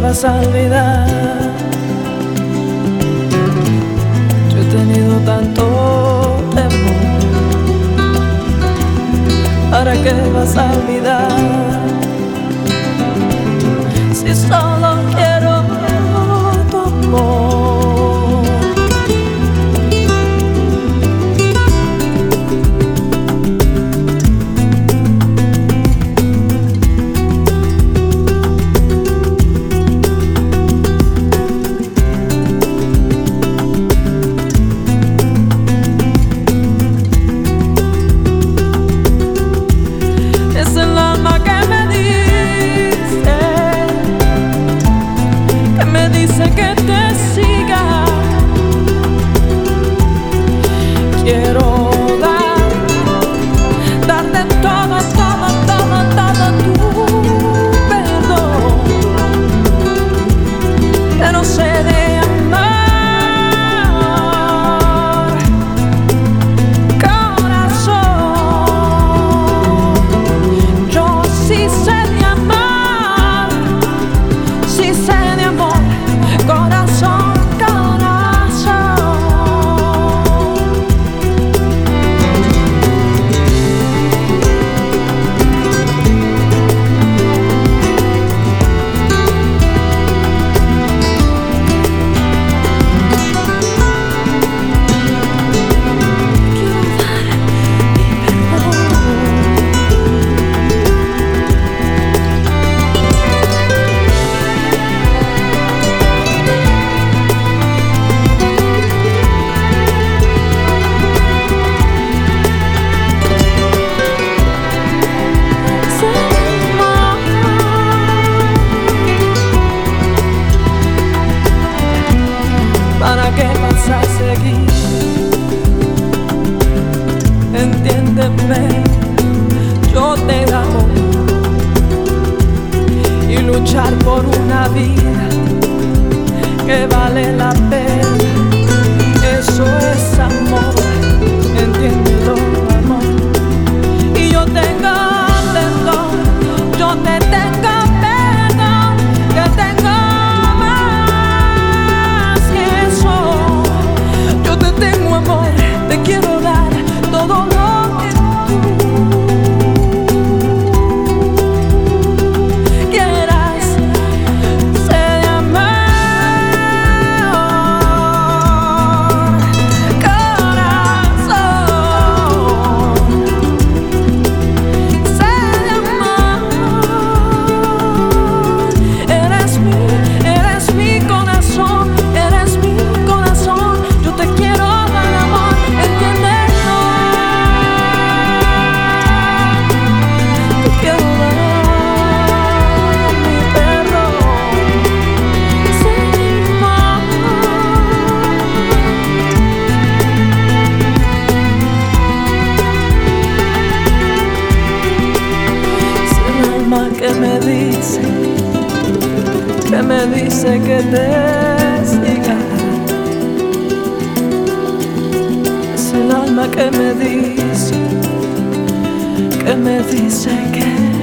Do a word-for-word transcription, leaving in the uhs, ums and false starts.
vas a olvidar. Yo he tenido tanto temor. ¿Para qué vas a olvidar? Si solo quiero tu amor. Que te siga, quiero dar, darte todo, todo, todo, todo tu perdón, pero sé de amar, corazón. Yo sí sé de amar, sí sé de amor. Corazón, corazón. ¿Para qué vas a seguir? Entiéndeme, yo te amo. Y luchar por una vida que vale la pena, eso es amor. Entiéndelo, amor. Y yo tengo perdón, yo te tengo perdón, que tengo. Tengo amor, te quiero dar todo lo que tú quieras. Sé de amor, corazón. Sé de amor. Eres mi, eres mi corazón, eres mi corazón. Yo te quiero. Que me dice, que me dice que te siga. Es el alma que me dice, que me dice que